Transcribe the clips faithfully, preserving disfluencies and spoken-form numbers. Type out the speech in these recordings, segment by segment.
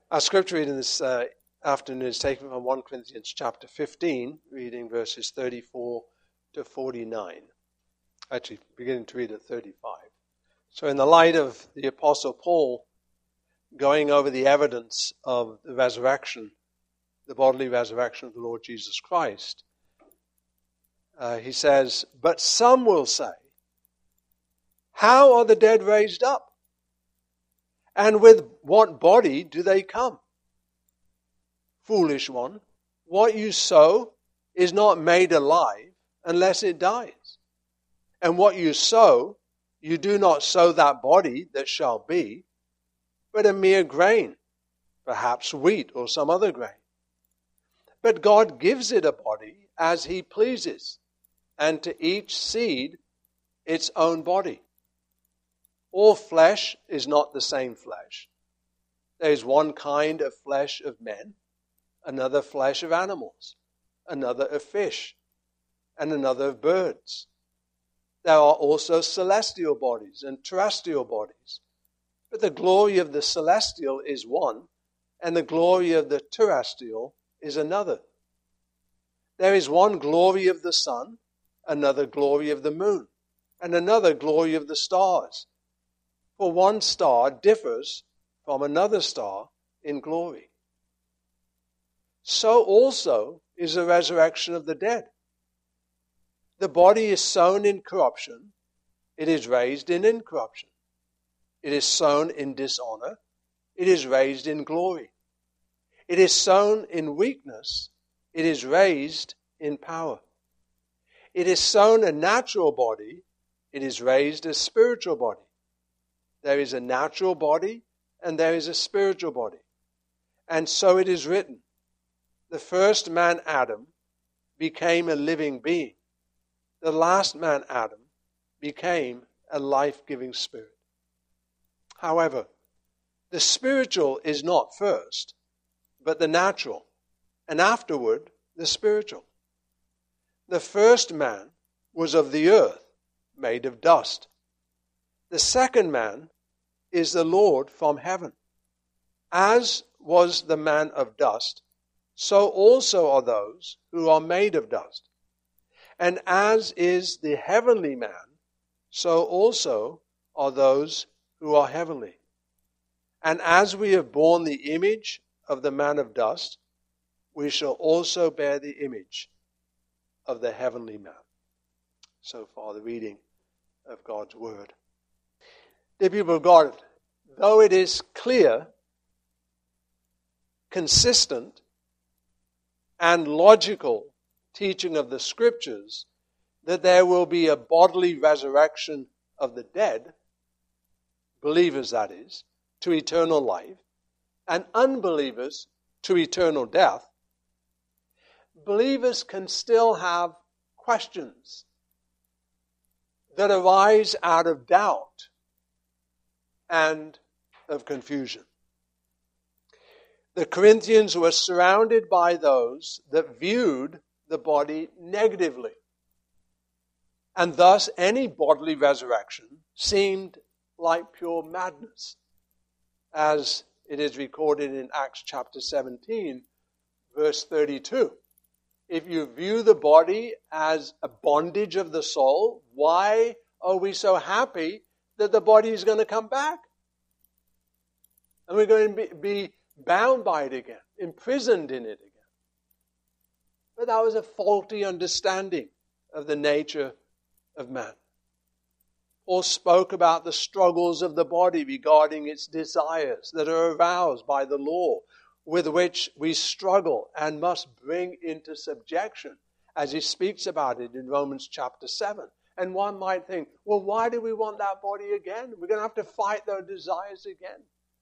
Our scripture reading this uh, afternoon is taken from First Corinthians chapter fifteen, reading verses thirty-four to forty-nine. Actually, beginning to read at thirty-five. So in the light of the Apostle Paul going over the evidence of the resurrection, the bodily resurrection of the Lord Jesus Christ, uh, he says, "But some will say, how are the dead raised up? And with what body do they come? Foolish one, what you sow is not made alive unless it dies. And what you sow, you do not sow that body that shall be, but a mere grain, perhaps wheat or some other grain. But God gives it a body as He pleases, and to each seed its own body. All flesh is not the same flesh. There is one kind of flesh of men, another flesh of animals, another of fish, and another of birds. There are also celestial bodies and terrestrial bodies. But the glory of the celestial is one, and the glory of the terrestrial is another. There is one glory of the sun, another glory of the moon, and another glory of the stars. For one star differs from another star in glory. So also is the resurrection of the dead. The body is sown in corruption, it is raised in incorruption. It is sown in dishonor, it is raised in glory. It is sown in weakness, it is raised in power. It is sown a natural body, it is raised a spiritual body. There is a natural body and there is a spiritual body. And so it is written, the first man, Adam, became a living being. The last man, Adam, became a life-giving spirit. However, the spiritual is not first, but the natural, and afterward the spiritual. The first man was of the earth, made of dust. The second man is the Lord from heaven. As was the man of dust, so also are those who are made of dust. And as is the heavenly man, so also are those who are heavenly. And as we have borne the image of the man of dust, we shall also bear the image of the heavenly man." So far, the reading of God's word. Dear people of God, though it is clear, consistent, and logical teaching of the Scriptures that there will be a bodily resurrection of the dead, believers that is, to eternal life, and unbelievers to eternal death, believers can still have questions that arise out of doubt and of confusion. The Corinthians were surrounded by those that viewed the body negatively. And thus any bodily resurrection seemed like pure madness, as it is recorded in Acts chapter seventeen, verse thirty-two. If you view the body as a bondage of the soul, why are we so happy that the body is going to come back? And we're going to be, be bound by it again, imprisoned in it again. But that was a faulty understanding of the nature of man. Paul spoke about the struggles of the body regarding its desires that are aroused by the law, with which we struggle and must bring into subjection, as he speaks about it in Romans chapter seven. And one might think, well, why do we want that body again? We're going to have to fight those desires again.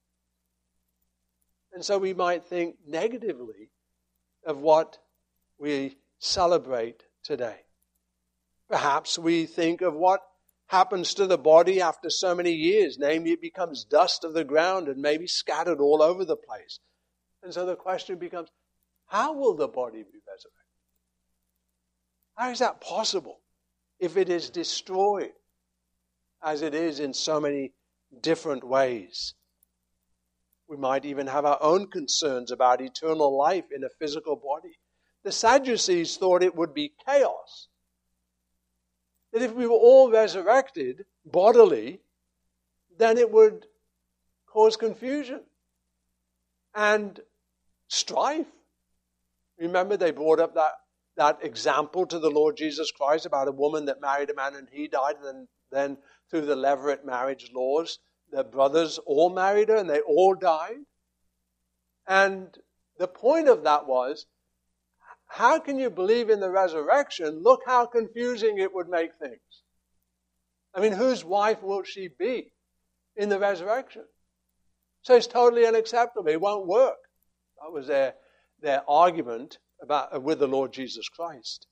And so we might think negatively of what we celebrate today. Perhaps we think of what happens to the body after so many years. Namely, it becomes dust of the ground and maybe scattered all over the place. And so the question becomes, how will the body be resurrected? How is that possible if it is destroyed, as it is in so many different ways? We might even have our own concerns about eternal life in a physical body. The Sadducees thought it would be chaos. That if we were all resurrected bodily, then it would cause confusion and strife. Remember, they brought up that, that example to the Lord Jesus Christ about a woman that married a man and he died, and then through the levirate marriage laws, the brothers all married her and they all died. And the point of that was, how can you believe in the resurrection? Look how confusing it would make things. I mean, whose wife will she be in the resurrection? So it's totally unacceptable. It won't work. That was their, their argument about uh, with the Lord Jesus Christ.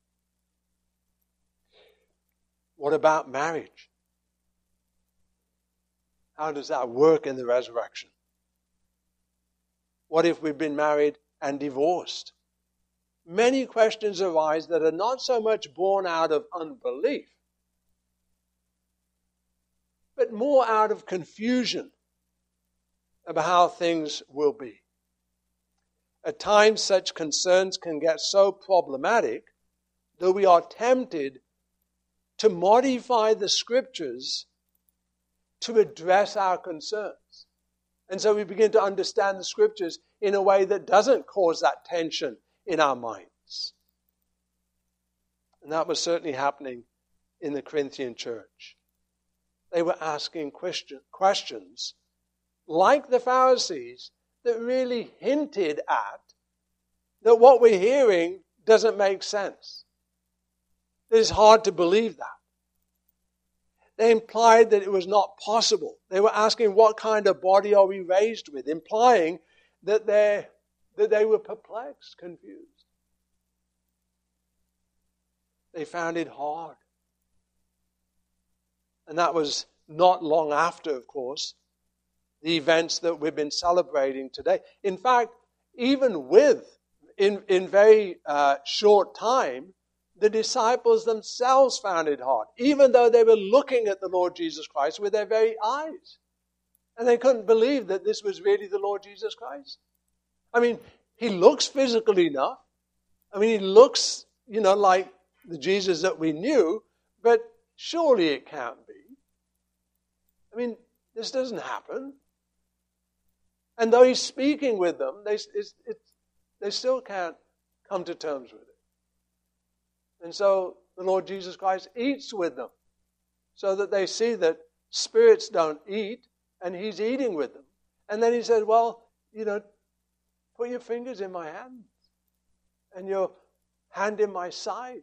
What about marriage? How does that work in the resurrection? What if we've been married and divorced? Many questions arise that are not so much born out of unbelief, but more out of confusion about how things will be. At times, such concerns can get so problematic that we are tempted to modify the Scriptures to address our concerns. And so we begin to understand the Scriptures in a way that doesn't cause that tension in our minds. And that was certainly happening in the Corinthian church. They were asking question, questions like the Pharisees that really hinted at that what we're hearing doesn't make sense. It's hard to believe that. They implied that it was not possible. They were asking, what kind of body are we raised with? Implying that they that they were perplexed, confused. They found it hard. And that was not long after, of course, the events that we've been celebrating today. In fact, even with, in, in very uh, short time, the disciples themselves found it hard, even though they were looking at the Lord Jesus Christ with their very eyes. And they couldn't believe that this was really the Lord Jesus Christ. I mean, he looks physical enough. I mean, he looks, you know, like the Jesus that we knew, but surely it can't be. I mean, this doesn't happen. And though he's speaking with them, they, it's, it's, they still can't come to terms with it. And so the Lord Jesus Christ eats with them so that they see that spirits don't eat, and he's eating with them. And then he said, well, you know, put your fingers in my hands and your hand in my side.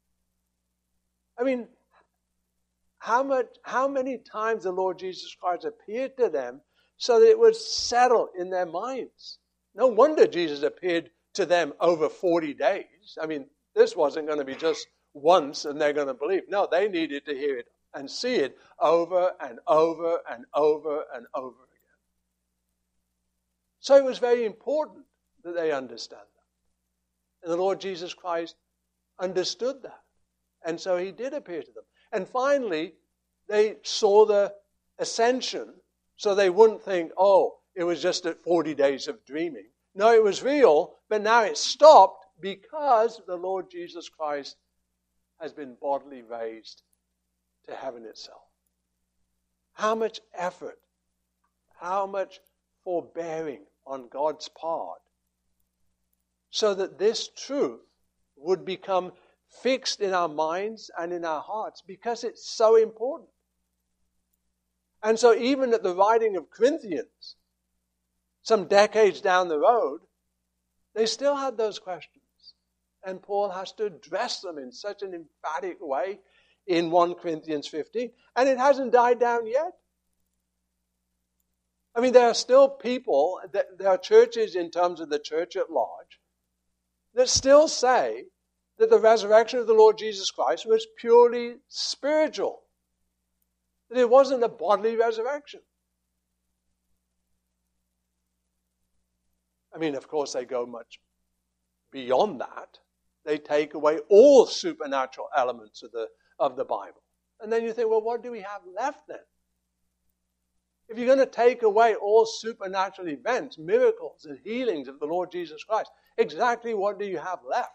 I mean, how much, how many times the Lord Jesus Christ appeared to them so that it would settle in their minds? No wonder Jesus appeared to them over forty days. I mean, this wasn't going to be just once and they're going to believe. No, they needed to hear it and see it over and over and over and over again. So it was very important that they understand that. And the Lord Jesus Christ understood that. And so he did appear to them. And finally, they saw the ascension, so they wouldn't think, oh, it was just at forty days of dreaming. No, it was real, but now it's stopped because the Lord Jesus Christ has been bodily raised to heaven itself. How much effort, how much forbearing on God's part, so that this truth would become fixed in our minds and in our hearts, because it's so important. And so even at the writing of Corinthians, some decades down the road, they still had those questions. And Paul has to address them in such an emphatic way in First Corinthians fifteen. And it hasn't died down yet. I mean, there are still people, there are churches in terms of the church at large, that still say that the resurrection of the Lord Jesus Christ was purely spiritual. That it wasn't a bodily resurrection. I mean, of course, they go much beyond that. They take away all supernatural elements of the, of the Bible. And then you think, well, what do we have left then? If If you're going to take away all supernatural events, miracles and healings of the Lord Jesus Christ, exactly what do you have left?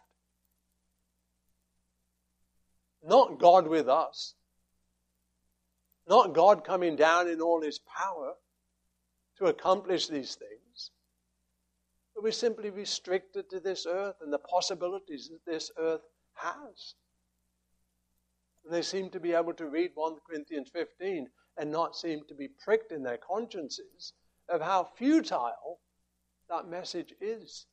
Not God with us. Not God coming down in all His power to accomplish these things. But we're simply restricted to this earth and the possibilities that this earth has. And they seem to be able to read First Corinthians fifteen and not seem to be pricked in their consciences of how futile that message is.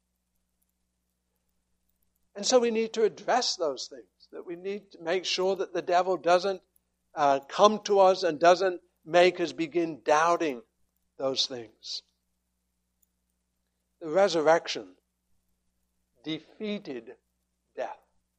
And so we need to address those things, that we need to make sure that the devil doesn't uh, come to us and doesn't make us begin doubting those things. The resurrection defeated death.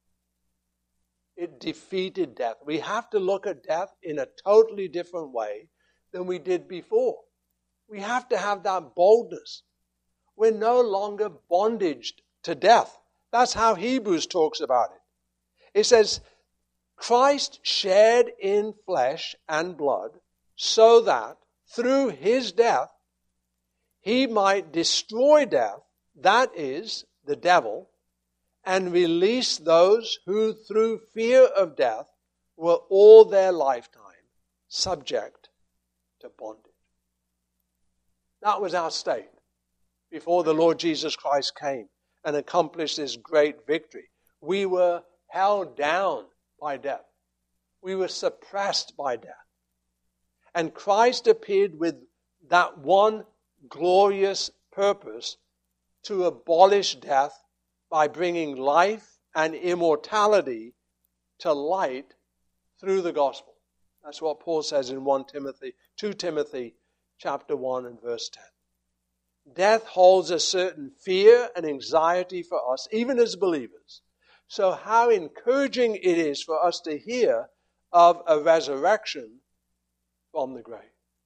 It defeated death. We have to look at death in a totally different way than we did before. We have to have that boldness. We're no longer bondaged to death. That's how Hebrews talks about it. It says, Christ shared in flesh and blood so that through His death He might destroy death, that is, the devil, and release those who through fear of death were all their lifetime subject to bondage. That was our state before the Lord Jesus Christ came and accomplished this great victory. We were held down by death. We were suppressed by death. And Christ appeared with that one glorious purpose to abolish death by bringing life and immortality to light through the gospel. That's what Paul says in First Timothy, Second Timothy chapter one and verse ten. Death holds a certain fear and anxiety for us, even as believers. So how encouraging it is for us to hear of a resurrection from the grave.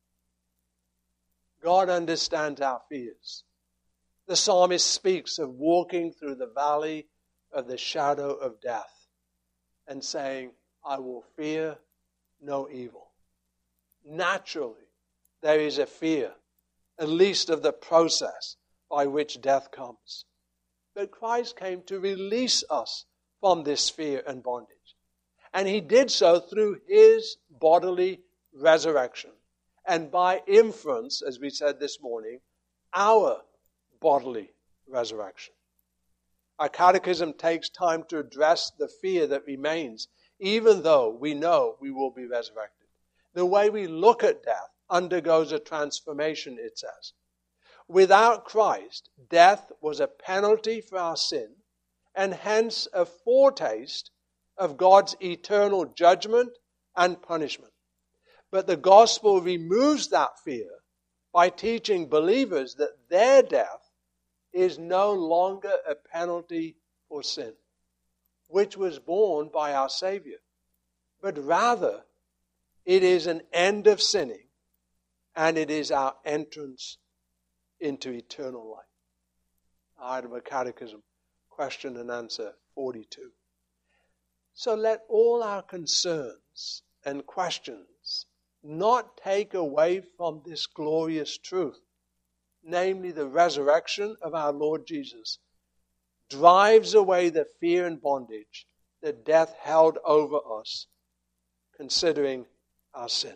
God understands our fears. The psalmist speaks of walking through the valley of the shadow of death and saying, I will fear no evil. Naturally, there is a fear, at least of the process by which death comes. But Christ came to release us from this fear and bondage. And He did so through His bodily resurrection. And by inference, as we said this morning, our bodily resurrection. Our catechism takes time to address the fear that remains, even though we know we will be resurrected. The way we look at death undergoes a transformation, it says. Without Christ, death was a penalty for our sin, and hence a foretaste of God's eternal judgment and punishment. But the gospel removes that fear by teaching believers that their death is no longer a penalty for sin, which was borne by our Savior, but rather it is an end of sinning, and it is our entrance into eternal life. Heidelberg Catechism, question and answer forty-two. So let all our concerns and questions not take away from this glorious truth, namely the resurrection of our Lord Jesus, drives away the fear and bondage that death held over us, considering our sin.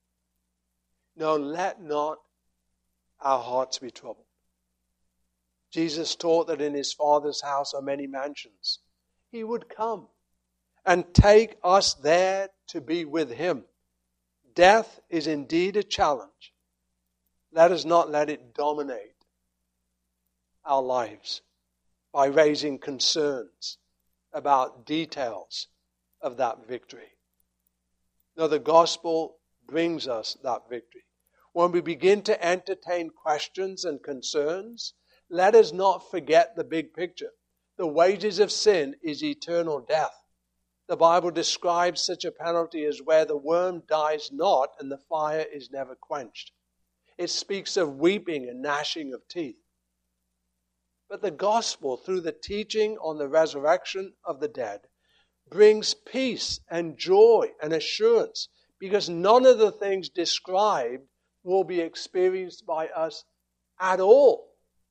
No, let not our hearts be troubled. Jesus taught that in His Father's house are many mansions. He would come and take us there to be with Him. Death is indeed a challenge. Let us not let it dominate our lives by raising concerns about details of that victory. No, the gospel brings us that victory. When we begin to entertain questions and concerns, let us not forget the big picture. The wages of sin is eternal death. The Bible describes such a penalty as where the worm dies not and the fire is never quenched. It speaks of weeping and gnashing of teeth. But the gospel, through the teaching on the resurrection of the dead, brings peace and joy and assurance, because none of the things described will be experienced by us at all.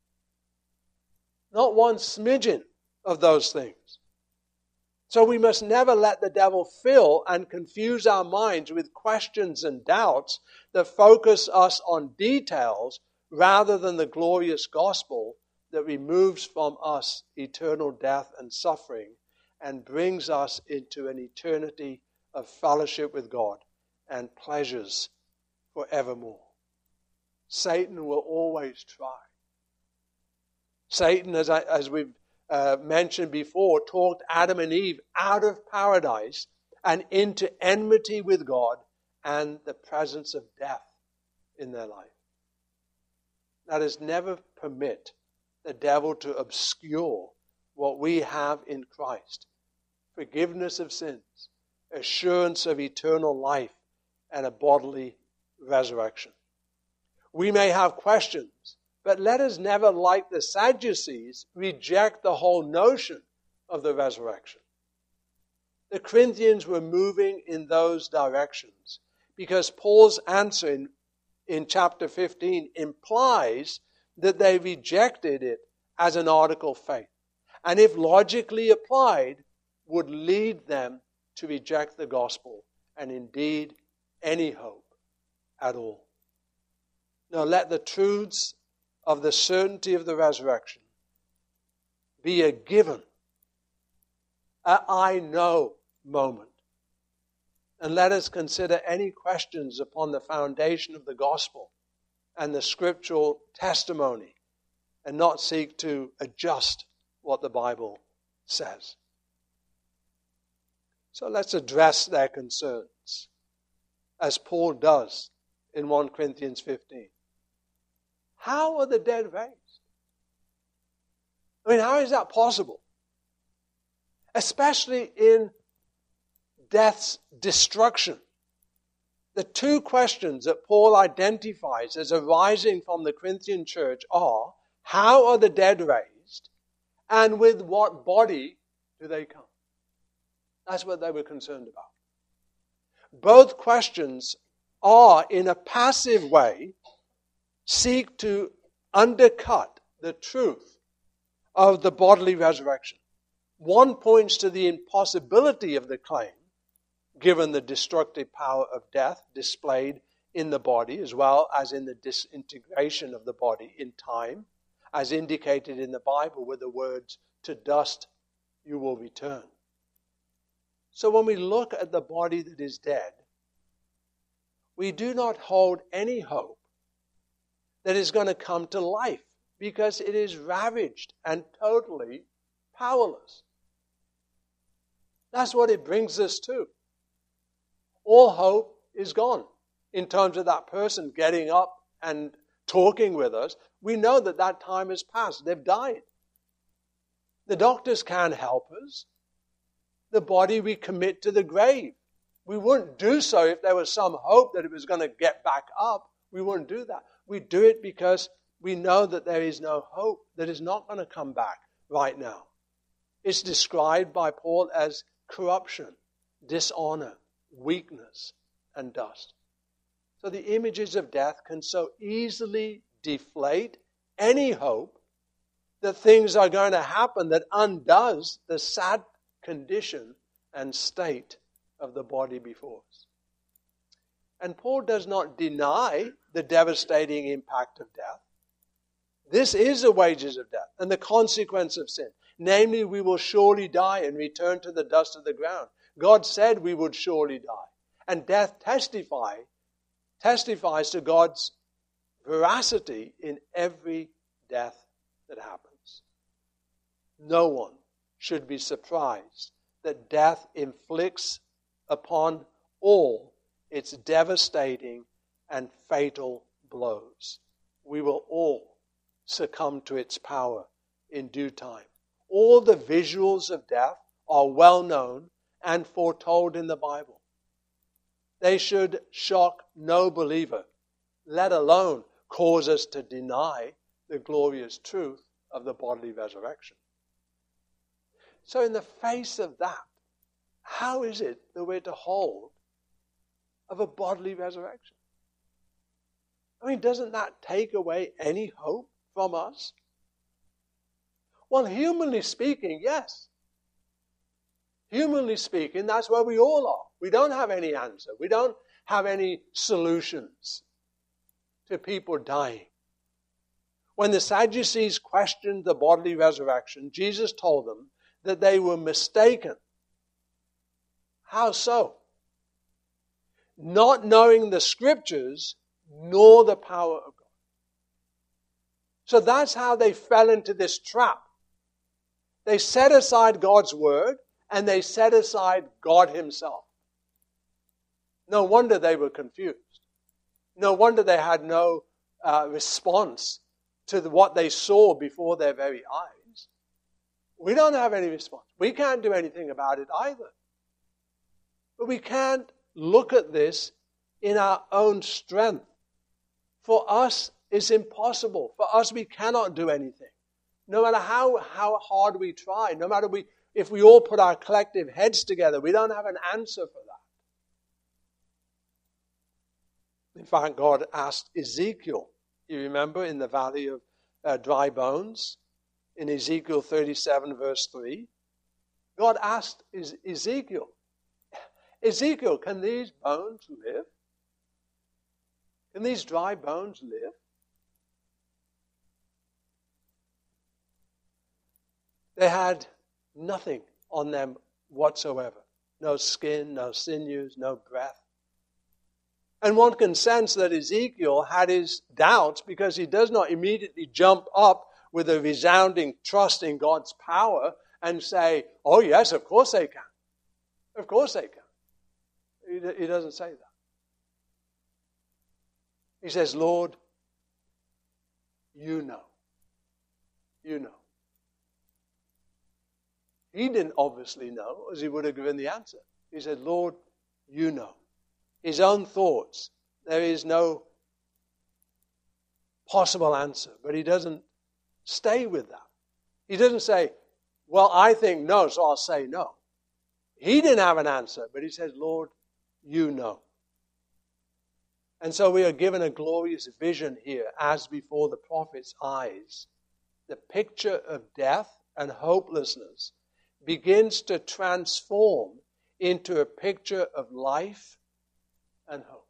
Not one smidgen of those things. So we must never let the devil fill and confuse our minds with questions and doubts that focus us on details rather than the glorious gospel that removes from us eternal death and suffering and brings us into an eternity of fellowship with God and pleasures forevermore. Satan will always try. Satan, as, I, as we've uh, mentioned before, talked Adam and Eve out of paradise and into enmity with God and the presence of death in their life. That is, never permit the devil to obscure what we have in Christ. Forgiveness of sins, assurance of eternal life, and a bodily resurrection. We may have questions, but let us never, like the Sadducees, reject the whole notion of the resurrection. The Corinthians were moving in those directions because Paul's answer in, in chapter fifteen implies that they rejected it as an article of faith, and if logically applied, would lead them to reject the gospel and indeed any hope at all. Now let the truths of the certainty of the resurrection be a given, a I know moment. And let us consider any questions upon the foundation of the gospel and the scriptural testimony and not seek to adjust what the Bible says. So let's address their concerns, as Paul does in First Corinthians fifteen. How are the dead raised? I mean, how is that possible? Especially in death's destruction. The two questions that Paul identifies as arising from the Corinthian church are, how are the dead raised? And with what body do they come? That's what they were concerned about. Both questions are, in a passive way, seek to undercut the truth of the bodily resurrection. One points to the impossibility of the claim, given the destructive power of death displayed in the body, as well as in the disintegration of the body in time, as indicated in the Bible with the words, "To dust you will return." So when we look at the body that is dead, we do not hold any hope that is going to come to life because it is ravaged and totally powerless. That's what it brings us to. All hope is gone in terms of that person getting up and talking with us. We know that that time has passed. They've died. The doctors can't help us. The body we commit to the grave. We wouldn't do so if there was some hope that it was going to get back up. We wouldn't do that. We do it because we know that there is no hope, that is not going to come back right now. It's described by Paul as corruption, dishonor, weakness, and dust. So the images of death can so easily deflate any hope that things are going to happen that undoes the sad condition and state of the body before us. And Paul does not deny the devastating impact of death. This is the wages of death and the consequence of sin. Namely, we will surely die and return to the dust of the ground. God said we would surely die. And death testify, testifies to God's veracity in every death that happens. No one should be surprised that death inflicts upon all its devastating and fatal blows. We will all succumb to its power in due time. All the visuals of death are well known and foretold in the Bible. They should shock no believer, let alone cause us to deny the glorious truth of the bodily resurrection. So in the face of that, how is it that we're to hold of a bodily resurrection? I mean, doesn't that take away any hope from us? Well, humanly speaking, yes. Humanly speaking, that's where we all are. We don't have any answer. We don't have any solutions to people dying. When the Sadducees questioned the bodily resurrection, Jesus told them that they were mistaken. How so? Not knowing the Scriptures nor the power of God. So that's how they fell into this trap. They set aside God's Word and they set aside God Himself. No wonder they were confused. No wonder they had no uh, response to the, what they saw before their very eyes. We don't have any response. We can't do anything about it either. But we can't look at this in our own strength. For us, it's impossible. For us, we cannot do anything. No matter how, how hard we try, no matter we, if we all put our collective heads together, we don't have an answer for that. In fact, God asked Ezekiel, you remember, in the valley of uh, dry bones, in Ezekiel thirty-seven, verse three, God asked Ezekiel, Ezekiel, can these bones live? Can these dry bones live? They had nothing on them whatsoever. No skin, no sinews, no breath. And one can sense that Ezekiel had his doubts because he does not immediately jump up with a resounding trust in God's power and say, oh yes, of course they can. Of course they can. He doesn't say that. He says, Lord, you know. You know. He didn't obviously know, as he would have given the answer. He said, Lord, you know. His own thoughts. There is no possible answer. But he doesn't stay with that. He doesn't say, well, I think no, so I'll say no. He didn't have an answer, but he says, Lord, you know. And so we are given a glorious vision here, as before the prophet's eyes. The picture of death and hopelessness begins to transform into a picture of life and hope.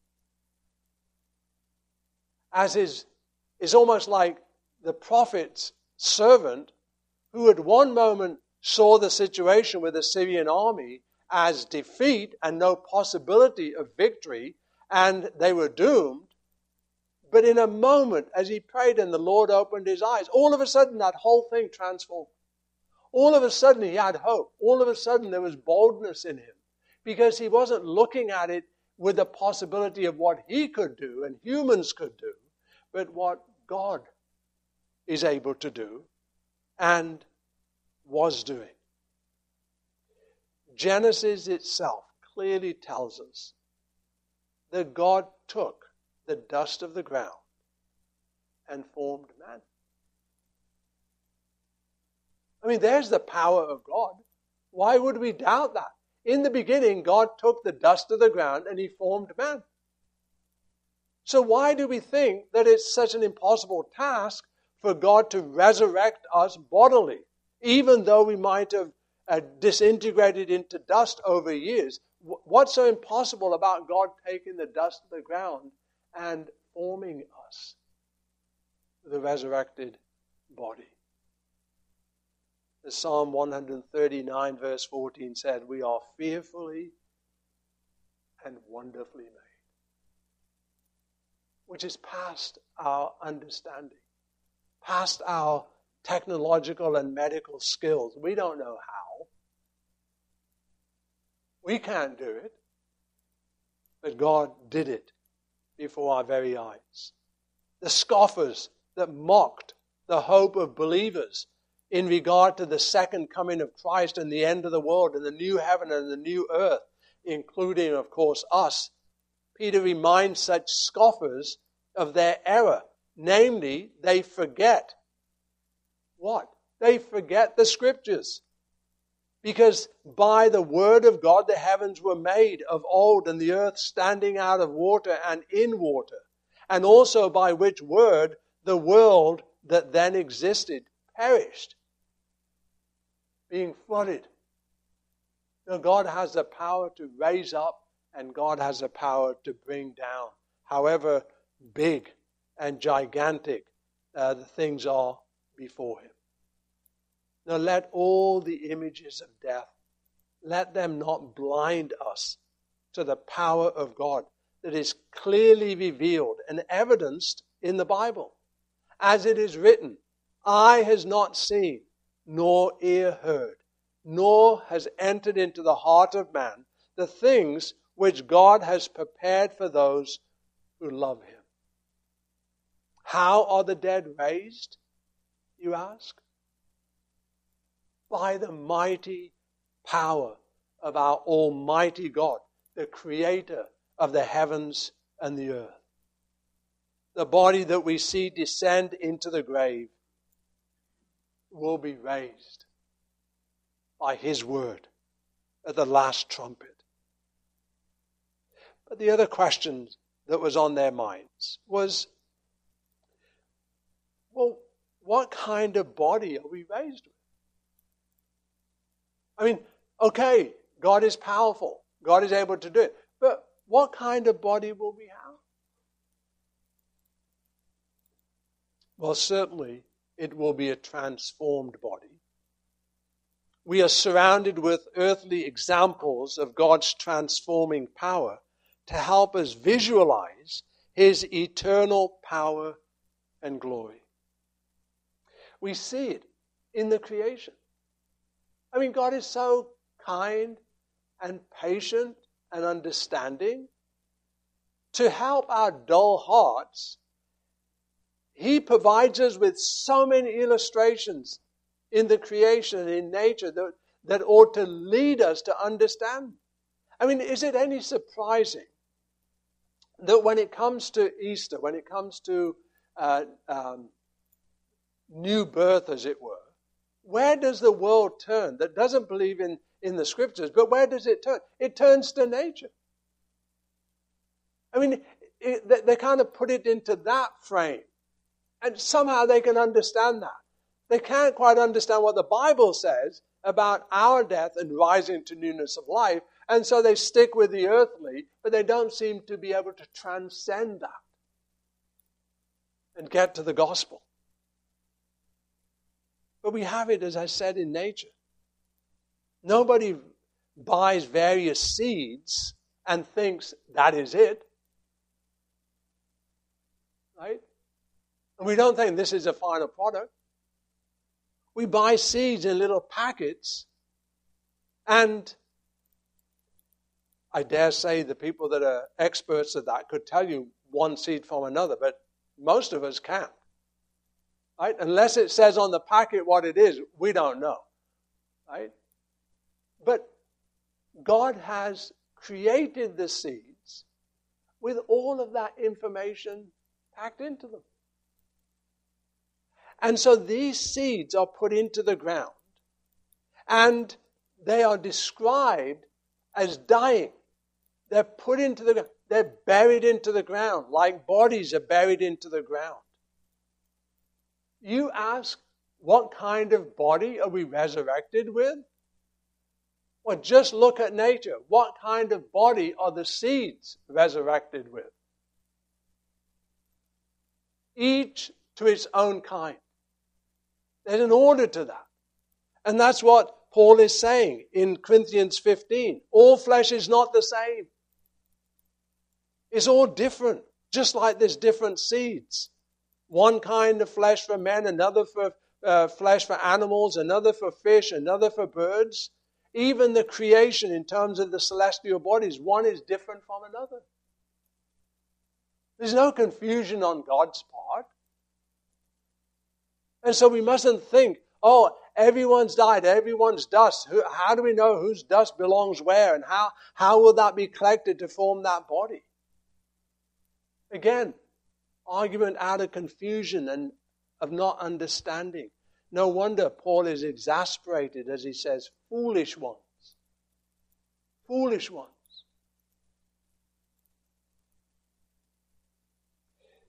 As is, is almost like the prophet's servant who at one moment saw the situation with the Syrian army as defeat and no possibility of victory, and they were doomed. But in a moment, as he prayed and the Lord opened his eyes, all of a sudden that whole thing transformed. All of a sudden he had hope. All of a sudden there was boldness in him. Because he wasn't looking at it with the possibility of what he could do and humans could do, but what God is able to do and was doing. Genesis itself clearly tells us that God took the dust of the ground and formed man. I mean, there's the power of God. Why would we doubt that? In the beginning, God took the dust of the ground and He formed man. So why do we think that it's such an impossible task for God to resurrect us bodily, even though we might have uh, disintegrated into dust over years? What's so impossible about God taking the dust of the ground and forming us with a resurrected body? As Psalm one thirty-nine verse fourteen said, we are fearfully and wonderfully made. Which is past our understanding, past our technological and medical skills. We don't know how. We can't do it. But God did it before our very eyes. The scoffers that mocked the hope of believers in regard to the second coming of Christ and the end of the world and the new heaven and the new earth, including, of course, us, Peter reminds such scoffers of their error. Namely, they forget what? They forget the Scriptures. Because by the word of God the heavens were made of old, and the earth standing out of water and in water. and also by which word the world that then existed perished, being flooded. Now, God has the power to raise up, and God has the power to bring down, however big and gigantic uh, the things are before him. Now, let all the images of death, let them not blind us to the power of God that is clearly revealed and evidenced in the Bible. As it is written, eye has not seen, nor ear heard, nor has entered into the heart of man the things which God has prepared for those who love him. How are the dead raised, you ask? By the mighty power of our Almighty God, the Creator of the heavens and the earth. The body that we see descend into the grave will be raised by his word at the last trumpet. But the other question that was on their minds was, well, what kind of body are we raised with? I mean, okay, God is powerful. God is able to do it. But what kind of body will we have? Well, certainly it will be a transformed body. We are surrounded with earthly examples of God's transforming power to help us visualize his eternal power and glory. We see it in the creation. I mean, God is so kind and patient and understanding. To help our dull hearts, he provides us with so many illustrations in the creation and in nature that, that ought to lead us to understand. I mean, is it any surprising that when it comes to Easter, when it comes to uh, um, new birth, as it were, where does the world turn that doesn't believe in, in the scriptures, but where does it turn? It turns to nature. I mean, it, they kind of put it into that frame. And somehow they can understand that. They can't quite understand what the Bible says about our death and rising to newness of life. And so they stick with the earthly, but they don't seem to be able to transcend that and get to the gospel. But we have it, as I said, in nature. Nobody buys various seeds and thinks that is it. Right? And we don't think this is a final product. We buy seeds in little packets, and I dare say the people that are experts at that could tell you one seed from another, but most of us can't. Right? Unless it says on the packet what it is, we don't know. Right? But God has created the seeds with all of that information packed into them. And so these seeds are put into the ground, and they are described as dying. They're put into the ground. They're buried into the ground, like bodies are buried into the ground. You ask, what kind of body are we resurrected with? Well, just look at nature. What kind of body are the seeds resurrected with? Each to its own kind. There's an order to that. And that's what Paul is saying in Corinthians fifteen. All flesh is not the same. It's all different, just like there's different seeds. One kind of flesh for men, another for uh, flesh for animals, another for fish, another for birds. Even the creation in terms of the celestial bodies, one is different from another. There's no confusion on God's part. And so we mustn't think, oh, everyone's died, everyone's dust. How do we know whose dust belongs where? And how, how will that be collected to form that body? Again, argument out of confusion and of not understanding. No wonder Paul is exasperated as he says, foolish ones. Foolish ones.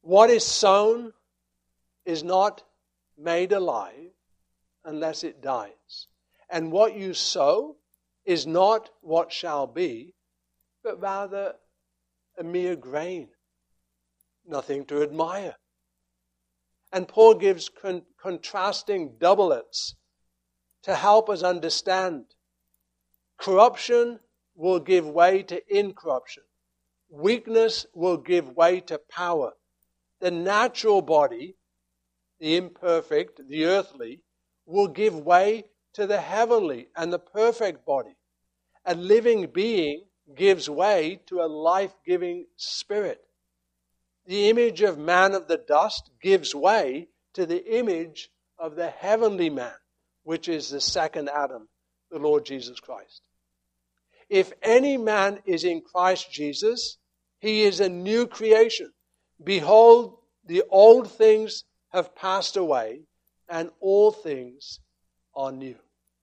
What is sown is not made alive unless it dies. And what you sow is not what shall be, but rather a mere grain, nothing to admire. And Paul gives con- contrasting doublets to help us understand. Corruption will give way to incorruption. Weakness will give way to power. The natural body, the imperfect, the earthly, will give way to the heavenly and the perfect body. A living being gives way to a life-giving spirit. The image of man of the dust gives way to the image of the heavenly man, which is the second Adam, the Lord Jesus Christ. If any man is in Christ Jesus, he is a new creation. Behold, the old things have passed away, and all things are new.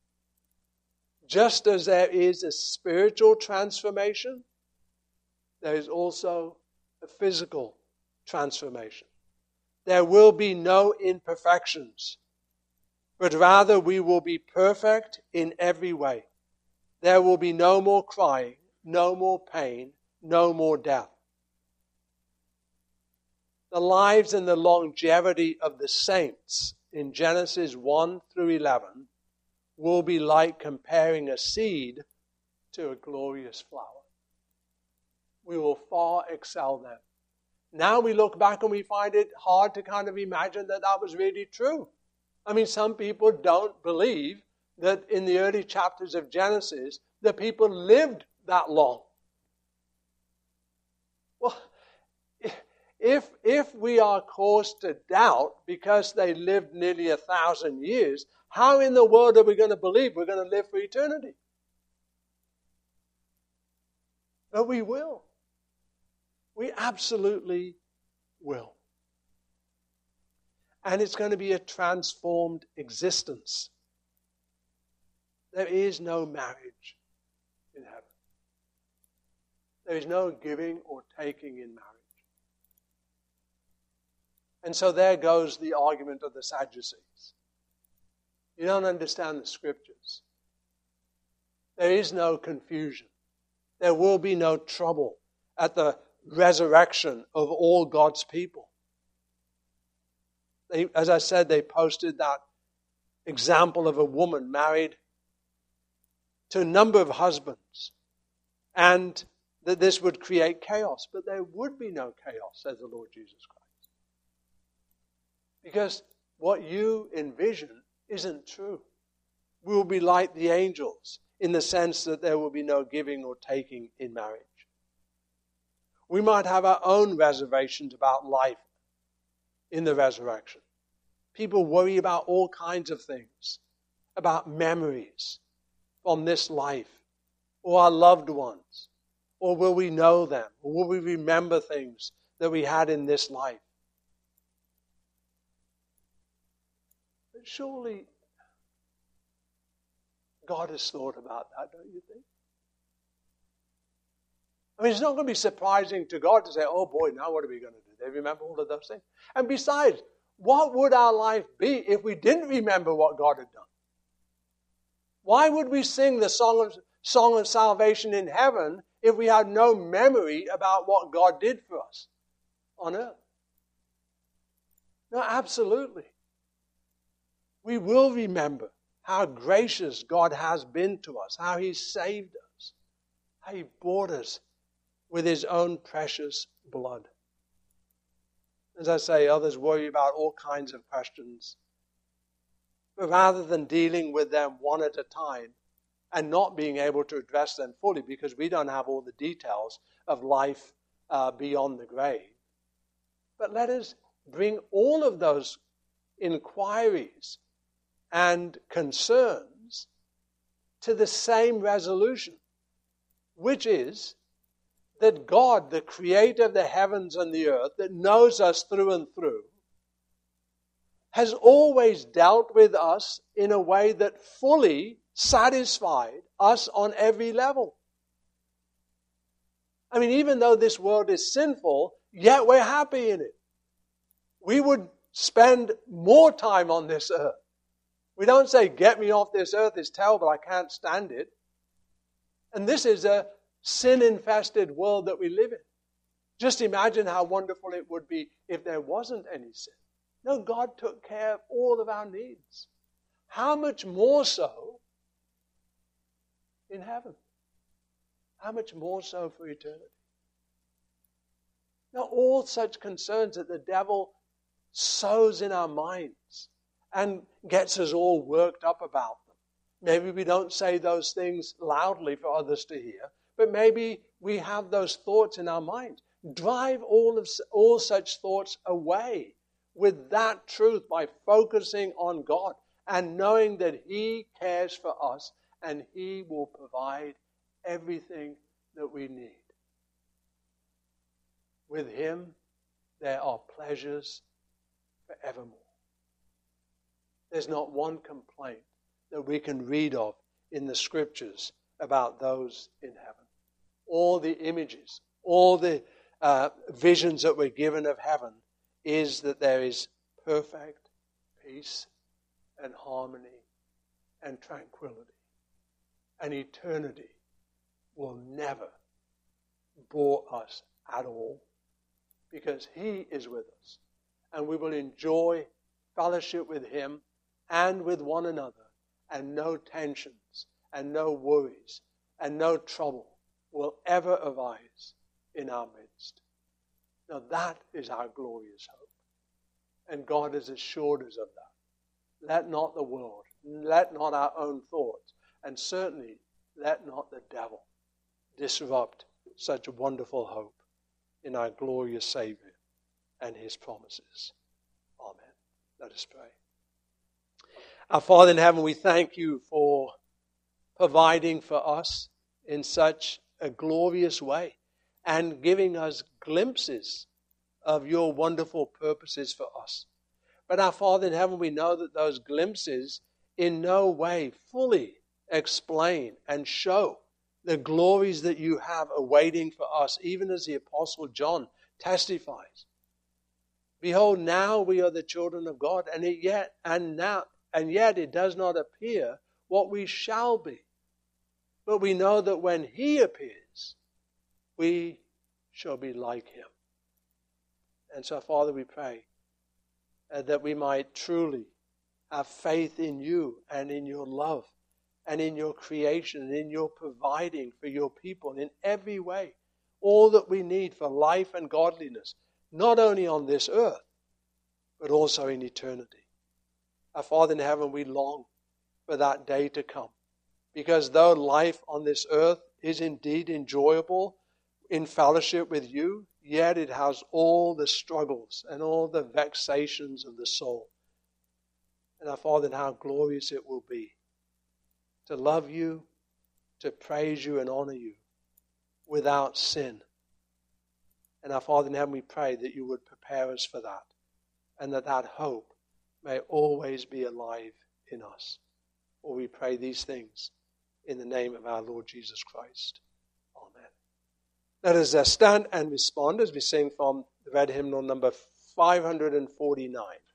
Just as there is a spiritual transformation, there is also a physical transformation. There will be no imperfections, but rather we will be perfect in every way. There will be no more crying, no more pain, no more death. The lives and the longevity of the saints in Genesis one through eleven will be like comparing a seed to a glorious flower. We will far excel them. Now we look back and we find it hard to kind of imagine that that was really true. I mean, some people don't believe that in the early chapters of Genesis, the people lived that long. Well, if, if we are caused to doubt because they lived nearly a thousand years, how in the world are we going to believe we're going to live for eternity? But we will. We absolutely will. And it's going to be a transformed existence. There is no marriage in heaven. There is no giving or taking in marriage. And so there goes the argument of the Sadducees. You don't understand the Scriptures. There is no confusion. There will be no trouble at the resurrection of all God's people. They, as I said, they posted that example of a woman married to a number of husbands, and that this would create chaos. But there would be no chaos, says the Lord Jesus Christ. Because what you envision isn't true. We will be like the angels in the sense that there will be no giving or taking in marriage. We might have our own reservations about life in the resurrection. People worry about all kinds of things, about memories from this life, or our loved ones, or will we know them, or will we remember things that we had in this life. But surely God has thought about that, don't you think? I mean, it's not going to be surprising to God to say, oh boy, now what are we going to do? They remember all of those things. And besides, what would our life be if we didn't remember what God had done? Why would we sing the song of, song of salvation in heaven if we had no memory about what God did for us on earth? No, absolutely. We will remember how gracious God has been to us, how He saved us, how He bought us with His own precious blood. As I say, others worry about all kinds of questions. But rather than dealing with them one at a time and not being able to address them fully because we don't have all the details of life uh, beyond the grave, but let us bring all of those inquiries and concerns to the same resolution, which is that God, the creator of the heavens and the earth, that knows us through and through, has always dealt with us in a way that fully satisfied us on every level. I mean, even though this world is sinful, yet we're happy in it. we would spend more time on this earth. We don't say, get me off this earth, it's terrible, I can't stand it. And this is a sin-infested world that we live in. Just imagine how wonderful it would be if there wasn't any sin. No, God took care of all of our needs. How much more so in heaven? How much more so for eternity? Now, all such concerns that the devil sows in our minds and gets us all worked up about them. Maybe we don't say those things loudly for others to hear, but maybe we have those thoughts in our mind. Drive all of all such thoughts away with that truth by focusing on God and knowing that He cares for us and He will provide everything that we need. With Him, there are pleasures forevermore. There's not one complaint that we can read of in the Scriptures about those in heaven. All the images, all the uh, visions that we're given of heaven is that there is perfect peace and harmony and tranquility. And eternity will never bore us at all because He is with us. And we will enjoy fellowship with Him and with one another, and no tensions and no worries and no trouble will ever arise in our midst. Now that is our glorious hope. And God has assured us of that. Let not the world, let not our own thoughts, and certainly let not the devil disrupt such a wonderful hope in our glorious Savior and His promises. Amen. Let us pray. Our Father in heaven, we thank You for providing for us in such a glorious way and giving us glimpses of Your wonderful purposes for us. But our Father in heaven, we know that those glimpses in no way fully explain and show the glories that You have awaiting for us, even as the Apostle John testifies. Behold, now we are the children of God, and it yet and now and yet it does not appear what we shall be. But we know that when He appears, we shall be like Him. And so, Father, we pray uh, that we might truly have faith in You and in Your love and in Your creation and in Your providing for Your people in every way. All that we need for life and godliness, not only on this earth, but also in eternity. Our Father in heaven, we long for that day to come. Because though life on this earth is indeed enjoyable in fellowship with You, yet it has all the struggles and all the vexations of the soul. And our Father, and how glorious it will be to love You, to praise You and honor You without sin. And our Father in heaven, we pray that You would prepare us for that, and that that hope may always be alive in us. For we pray these things in the name of our Lord Jesus Christ. Amen. Let us uh, stand and respond as we sing from the red hymnal number five hundred forty-nine.